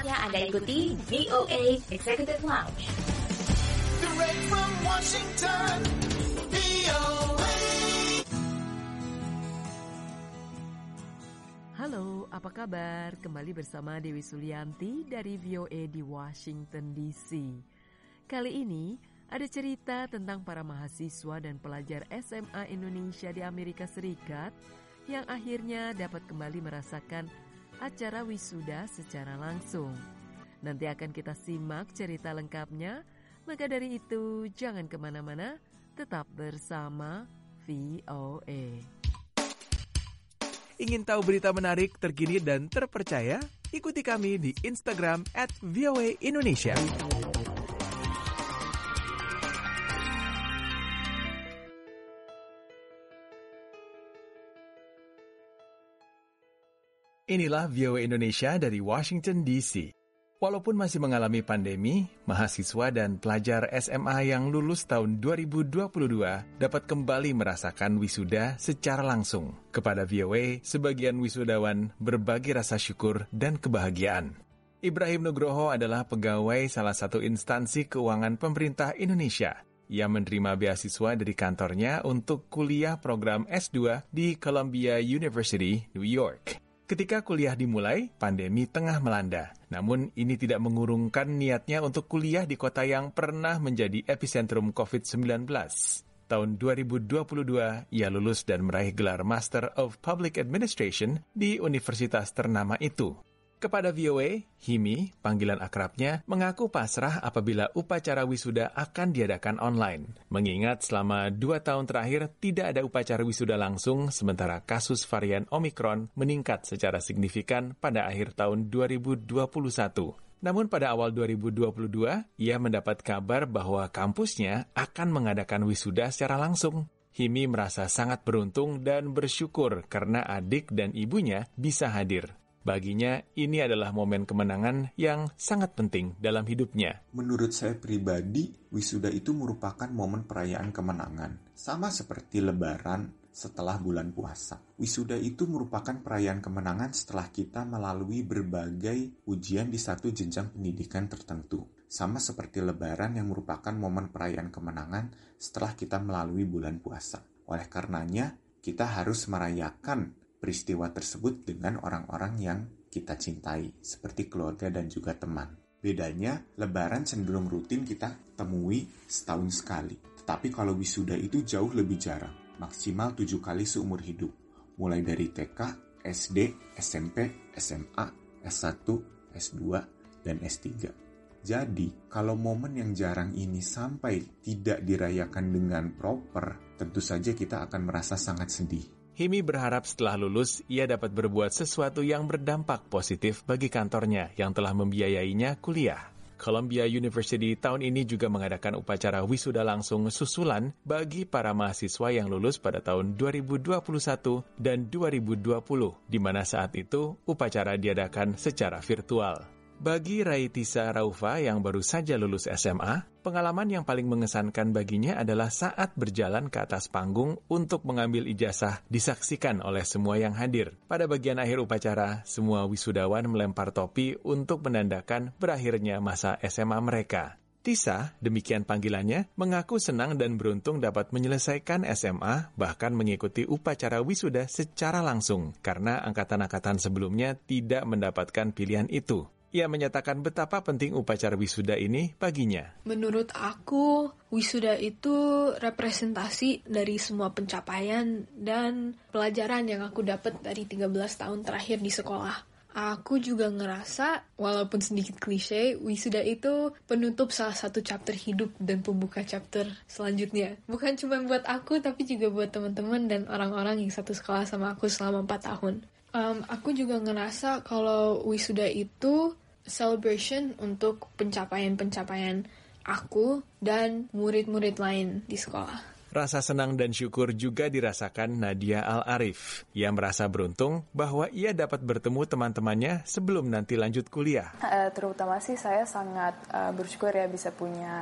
Saatnya Anda ikuti VOA Executive Lounge. Direct from Washington, VOA. Halo, apa kabar? Kembali bersama Dewi Sulianti dari VOA di Washington DC. Kali ini ada cerita tentang para mahasiswa dan pelajar SMA Indonesia di Amerika Serikat yang akhirnya dapat kembali merasakan acara wisuda secara langsung. Nanti akan kita simak cerita lengkapnya, maka dari itu jangan kemana-mana, tetap bersama VOA. Ingin tahu berita menarik, terkini, dan terpercaya? Ikuti kami di Instagram @VOA Indonesia. Inilah VOA Indonesia dari Washington DC. Walaupun masih mengalami pandemi, mahasiswa dan pelajar SMA yang lulus tahun 2022 dapat kembali merasakan wisuda secara langsung. Kepada VOA, sebagian wisudawan berbagi rasa syukur dan kebahagiaan. Ibrahim Nugroho adalah pegawai salah satu instansi keuangan pemerintah Indonesia. Ia menerima beasiswa dari kantornya untuk kuliah program S2 di Columbia University, New York. Ketika kuliah dimulai, pandemi tengah melanda. Namun, ini tidak mengurungkan niatnya untuk kuliah di kota yang pernah menjadi epicentrum COVID-19. Tahun 2022, ia lulus dan meraih gelar Master of Public Administration di universitas ternama itu. Kepada VOA, Himi, panggilan akrabnya, mengaku pasrah apabila upacara wisuda akan diadakan online. Mengingat selama 2 tahun terakhir tidak ada upacara wisuda langsung, sementara kasus varian Omicron meningkat secara signifikan pada akhir tahun 2021. Namun pada awal 2022, ia mendapat kabar bahwa kampusnya akan mengadakan wisuda secara langsung. Himi merasa sangat beruntung dan bersyukur karena adik dan ibunya bisa hadir. Baginya, ini adalah momen kemenangan yang sangat penting dalam hidupnya. Menurut saya pribadi, wisuda itu merupakan momen perayaan kemenangan. Sama seperti Lebaran setelah bulan puasa. Wisuda itu merupakan perayaan kemenangan setelah kita melalui berbagai ujian di satu jenjang pendidikan tertentu. Sama seperti Lebaran yang merupakan momen perayaan kemenangan setelah kita melalui bulan puasa. Oleh karenanya, kita harus merayakan peristiwa tersebut dengan orang-orang yang kita cintai, seperti keluarga dan juga teman. Bedanya, Lebaran cenderung rutin kita temui setahun sekali. Tetapi kalau wisuda itu jauh lebih jarang, maksimal 7 kali seumur hidup. Mulai dari TK, SD, SMP, SMA, S1, S2, dan S3. Jadi, kalau momen yang jarang ini sampai tidak dirayakan dengan proper, tentu saja kita akan merasa sangat sedih. Himi berharap setelah lulus, ia dapat berbuat sesuatu yang berdampak positif bagi kantornya yang telah membiayainya kuliah. Columbia University tahun ini juga mengadakan upacara wisuda langsung susulan bagi para mahasiswa yang lulus pada tahun 2021 dan 2020, di mana saat itu upacara diadakan secara virtual. Bagi Raitisa Raufa yang baru saja lulus SMA, pengalaman yang paling mengesankan baginya adalah saat berjalan ke atas panggung untuk mengambil ijazah disaksikan oleh semua yang hadir. Pada bagian akhir upacara, semua wisudawan melempar topi untuk menandakan berakhirnya masa SMA mereka. Tisa, demikian panggilannya, mengaku senang dan beruntung dapat menyelesaikan SMA, bahkan mengikuti upacara wisuda secara langsung, karena angkatan-angkatan sebelumnya tidak mendapatkan pilihan itu. Ia menyatakan betapa penting upacara wisuda ini baginya. Menurut aku, wisuda itu representasi dari semua pencapaian dan pelajaran yang aku dapat dari 13 tahun terakhir di sekolah. Aku juga ngerasa, walaupun sedikit klise, wisuda itu penutup salah satu chapter hidup dan pembuka chapter selanjutnya. Bukan cuma buat aku, tapi juga buat teman-teman dan orang-orang yang satu sekolah sama aku selama 4 tahun. Aku juga ngerasa kalau wisuda itu celebration untuk pencapaian-pencapaian aku dan murid-murid lain di sekolah. Rasa senang dan syukur juga dirasakan Nadia Al-Arif. Ia merasa beruntung bahwa ia dapat bertemu teman-temannya sebelum nanti lanjut kuliah. Terutama sih saya sangat bersyukur ya bisa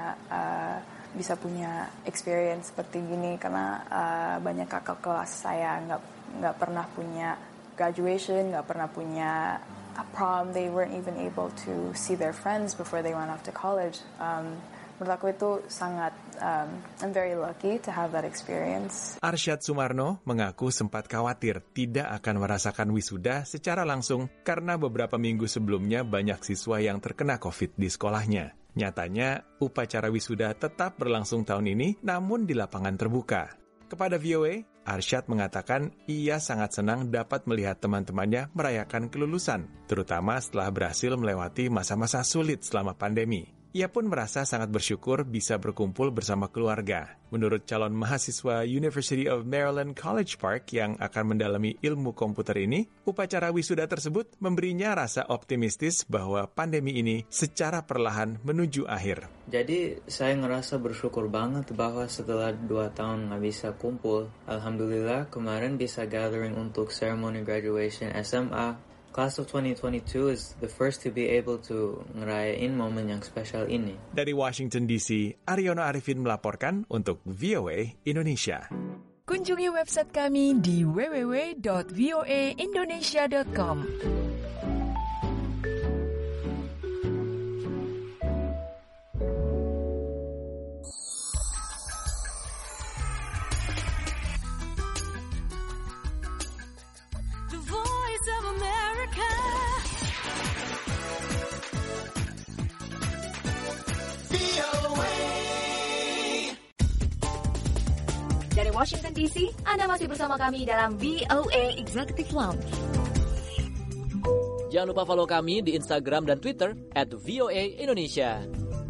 punya experience seperti gini karena banyak kakak kelas saya nggak pernah punya graduation, nggak pernah punya prom, they weren't even able to see their friends before they went off to college. Menurut aku itu sangat, I'm very lucky to have that experience. Arsyad Sumarno mengaku sempat khawatir tidak akan merasakan wisuda secara langsung karena beberapa minggu sebelumnya banyak siswa yang terkena COVID di sekolahnya. Nyatanya, upacara wisuda tetap berlangsung tahun ini namun di lapangan terbuka. Kepada VOA, Arsyad mengatakan ia sangat senang dapat melihat teman-temannya merayakan kelulusan, terutama setelah berhasil melewati masa-masa sulit selama pandemi. Ia pun merasa sangat bersyukur bisa berkumpul bersama keluarga. Menurut calon mahasiswa University of Maryland College Park yang akan mendalami ilmu komputer ini, upacara wisuda tersebut memberinya rasa optimistis bahwa pandemi ini secara perlahan menuju akhir. Jadi saya ngerasa bersyukur banget bahwa setelah 2 tahun nggak bisa kumpul, alhamdulillah kemarin bisa gathering untuk ceremony graduation SMA. Class of 2022 is the first to be able to ngerayain momen yang spesial ini. Dari Washington DC, Aryono Arifin melaporkan untuk VOA Indonesia. Kunjungi website kami di www.voaindonesia.com. Dari Washington DC, Anda masih bersama kami dalam VOA Executive Lounge. Jangan lupa follow kami di Instagram dan Twitter @VOA Indonesia.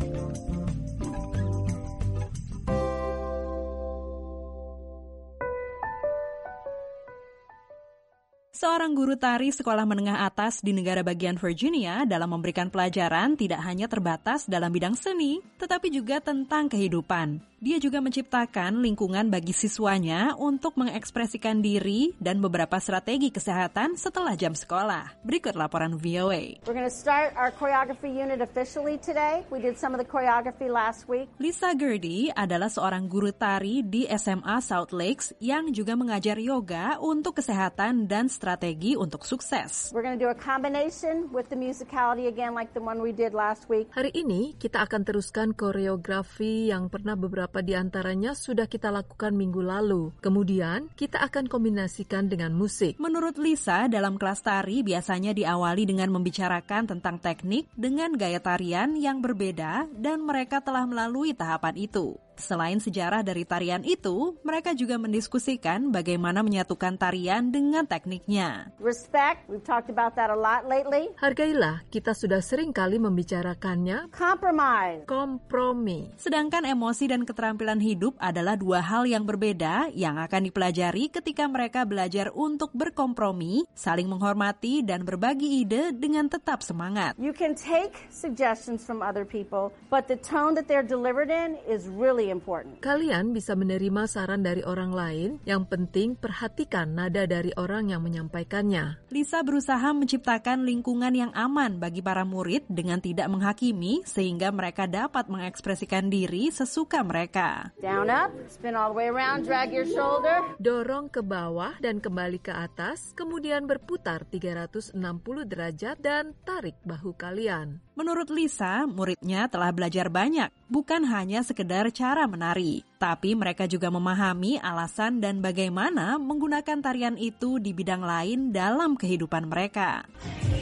Seorang guru tari sekolah menengah atas di negara bagian Virginia dalam memberikan pelajaran tidak hanya terbatas dalam bidang seni, tetapi juga tentang kehidupan. Dia juga menciptakan lingkungan bagi siswanya untuk mengekspresikan diri dan beberapa strategi kesehatan setelah jam sekolah. Berikut laporan VOA. We're going to start our choreography unit officially today. We did some of the choreography last week. Lisa Gerdy adalah seorang guru tari di SMA South Lakes yang juga mengajar yoga untuk kesehatan dan strategi untuk sukses. We're going to do a combination with the musicality again like the one we did last week. Hari ini kita akan teruskan koreografi yang pernah beberapa di antaranya sudah kita lakukan minggu lalu. Kemudian kita akan kombinasikan dengan musik. Menurut Lisa, dalam kelas tari biasanya diawali dengan membicarakan tentang teknik dengan gaya tarian yang berbeda dan mereka telah melalui tahapan itu. Selain sejarah dari tarian itu, mereka juga mendiskusikan bagaimana menyatukan tarian dengan tekniknya. Respect, we've talked about that a lot lately. Hargailah, kita sudah sering kali membicarakannya. Compromise, kompromi. Sedangkan emosi dan keterampilan hidup adalah dua hal yang berbeda yang akan dipelajari ketika mereka belajar untuk berkompromi, saling menghormati, dan berbagi ide dengan tetap semangat. You can take suggestions from other people, but the tone that they're delivered in is really important. Kalian bisa menerima saran dari orang lain, yang penting perhatikan nada dari orang yang menyampaikannya. Lisa berusaha menciptakan lingkungan yang aman bagi para murid dengan tidak menghakimi sehingga mereka dapat mengekspresikan diri sesuka mereka. Down up, spin all the way around, drag your shoulder. Dorong ke bawah dan kembali ke atas, kemudian berputar 360 derajat dan tarik bahu kalian. Menurut Lisa, muridnya telah belajar banyak, bukan hanya sekedar cara menari, tapi mereka juga memahami alasan dan bagaimana menggunakan tarian itu di bidang lain dalam kehidupan mereka. 6,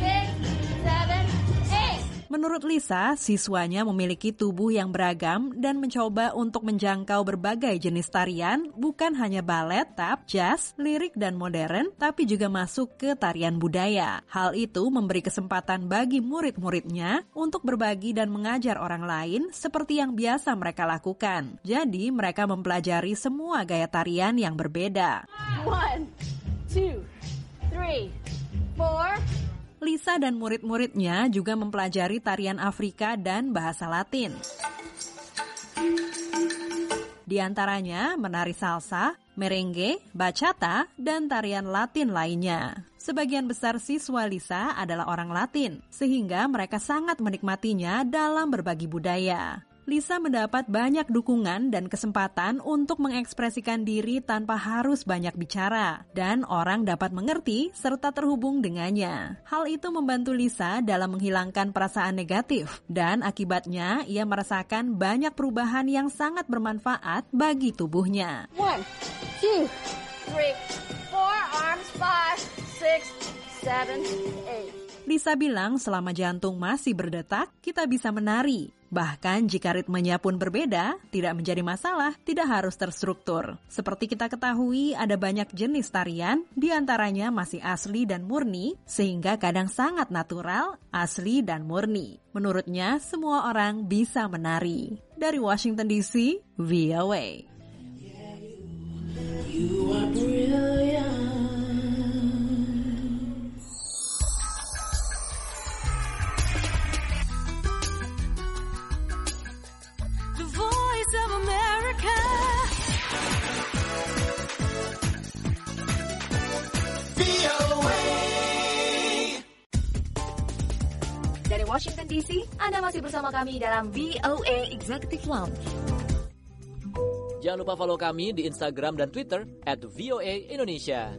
7, 8. Menurut Lisa, siswanya memiliki tubuh yang beragam dan mencoba untuk menjangkau berbagai jenis tarian, bukan hanya balet, tap, jazz, lirik, dan modern, tapi juga masuk ke tarian budaya. Hal itu memberi kesempatan bagi murid-muridnya untuk berbagi dan mengajar orang lain seperti yang biasa mereka lakukan. Jadi, mereka mempelajari semua gaya tarian yang berbeda. 1, 2, 3, 4. Lisa dan murid-muridnya juga mempelajari tarian Afrika dan bahasa Latin. Di antaranya menari salsa, merengue, bachata, dan tarian Latin lainnya. Sebagian besar siswa Lisa adalah orang Latin, sehingga mereka sangat menikmatinya dalam berbagi budaya. Lisa mendapat banyak dukungan dan kesempatan untuk mengekspresikan diri tanpa harus banyak bicara, dan orang dapat mengerti serta terhubung dengannya. Hal itu membantu Lisa dalam menghilangkan perasaan negatif, dan akibatnya ia merasakan banyak perubahan yang sangat bermanfaat bagi tubuhnya. 1, 2, 3, 4 arms, 5, 6, 7, 8. Lisa bilang selama jantung masih berdetak, kita bisa menari. Bahkan jika ritmenya pun berbeda, tidak menjadi masalah, tidak harus terstruktur. Seperti kita ketahui, ada banyak jenis tarian, diantaranya masih asli dan murni, sehingga kadang sangat natural, asli dan murni. Menurutnya, semua orang bisa menari. Dari Washington DC, VOA. You are brilliant. Of America. VOA. Dari Washington DC, Anda masih bersama kami dalam VOA Executive Lounge. Jangan lupa follow kami di Instagram dan Twitter @VOA Indonesia.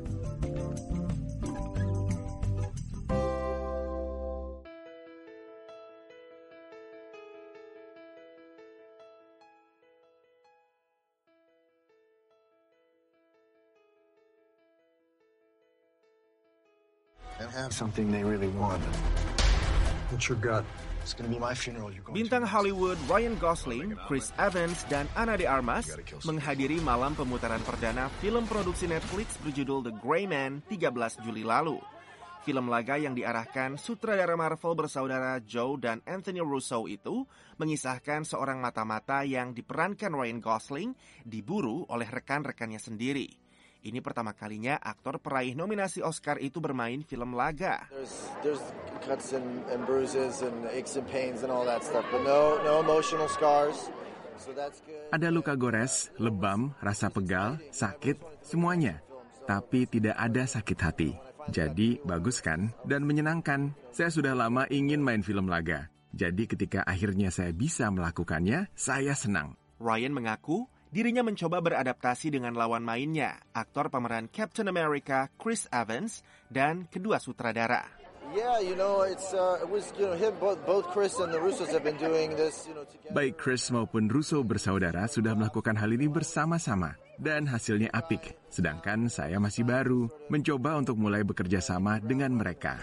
And have something they really want. What's your gut? It's gonna be my funeral. Bintang Hollywood Ryan Gosling, Chris Evans, dan Ana de Armas menghadiri malam pemutaran perdana film produksi Netflix berjudul The Gray Man 13 Juli lalu. Film laga yang diarahkan sutradara Marvel bersaudara Joe dan Anthony Russo itu mengisahkan seorang mata-mata yang diperankan Ryan Gosling diburu oleh rekan-rekannya sendiri. Ini pertama kalinya aktor peraih nominasi Oscar itu bermain film laga. There's cuts and bruises and aches and pains and all that stuff, but no emotional scars. So that's good. Ada luka gores, lebam, rasa pegal, sakit, semuanya. Tapi tidak ada sakit hati. Jadi bagus kan dan menyenangkan. Saya sudah lama ingin main film laga. Jadi ketika akhirnya saya bisa melakukannya, saya senang. Ryan mengaku dirinya mencoba beradaptasi dengan lawan mainnya, aktor pemeran Captain America Chris Evans dan kedua sutradara. Yeah, it was him, both Chris and the Russos have been doing this, together. Baik Chris maupun Russo bersaudara sudah melakukan hal ini bersama-sama dan hasilnya apik. Sedangkan saya masih baru, mencoba untuk mulai bekerja sama dengan mereka.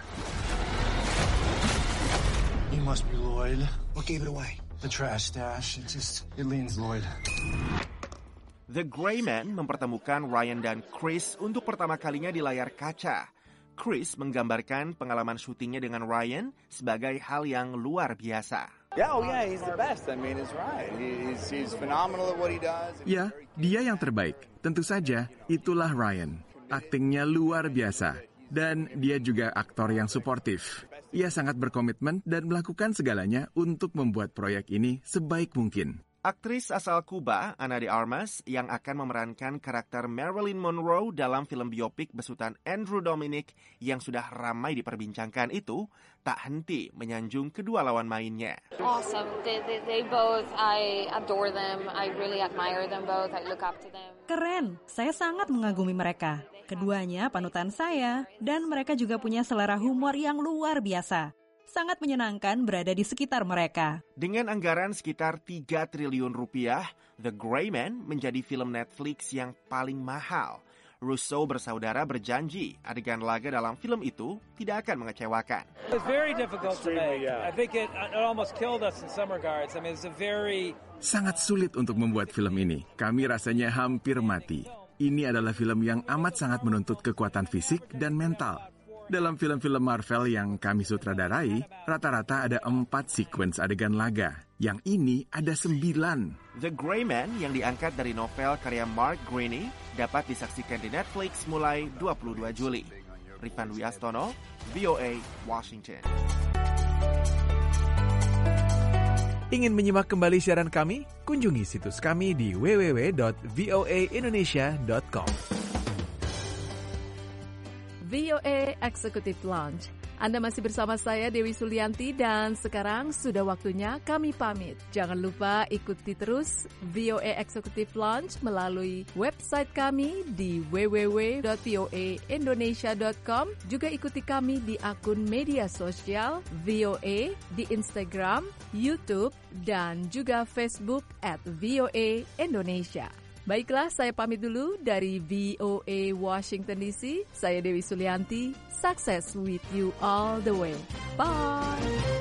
You must be Lloyd. What gave it away? The trash stash. It leans Lloyd. The Gray Man mempertemukan Ryan dan Chris untuk pertama kalinya di layar kaca. Chris menggambarkan pengalaman syutingnya dengan Ryan sebagai hal yang luar biasa. Yeah, he's the best. I mean, it's Ryan. He's phenomenal at what he does. Ya, dia yang terbaik. Tentu saja, itulah Ryan. Aktingnya luar biasa. Dan dia juga aktor yang suportif. Ia sangat berkomitmen dan melakukan segalanya untuk membuat proyek ini sebaik mungkin. Aktris asal Kuba, Ana de Armas, yang akan memerankan karakter Marilyn Monroe dalam film biopik besutan Andrew Dominik yang sudah ramai diperbincangkan itu, tak henti menyanjung kedua lawan mainnya. Awesome. They both, I adore them. I really admire them both. I look up to them. Keren, saya sangat mengagumi mereka. Keduanya panutan saya, dan mereka juga punya selera humor yang luar biasa. Sangat menyenangkan berada di sekitar mereka. Dengan anggaran sekitar 3 triliun rupiah, The Gray Man menjadi film Netflix yang paling mahal. Russo bersaudara berjanji adegan laga dalam film itu tidak akan mengecewakan. It's very difficult to make. I think it almost killed us in some regards. I mean, it's a very... Sangat sulit untuk membuat film ini. Kami rasanya hampir mati. Ini adalah film yang amat sangat menuntut kekuatan fisik dan mental. Dalam film-film Marvel yang kami sutradarai, rata-rata ada 4 sequence adegan laga. Yang ini ada 9. The Gray Man yang diangkat dari novel karya Mark Greaney dapat disaksikan di Netflix mulai 22 Juli. Rifan Wiastono, VOA, Washington. Ingin menyimak kembali siaran kami? Kunjungi situs kami di www.voaindonesia.com. VOA Executive Lounge. Anda masih bersama saya Dewi Sulianti dan sekarang sudah waktunya kami pamit. Jangan lupa ikuti terus VOA Executive Lounge melalui website kami di www.voaindonesia.com. Juga ikuti kami di akun media sosial VOA di Instagram, YouTube, dan juga Facebook @VOA Indonesia. Baiklah, saya pamit dulu dari VOA Washington DC. Saya Dewi Sulianti. Success with you all the way. Bye!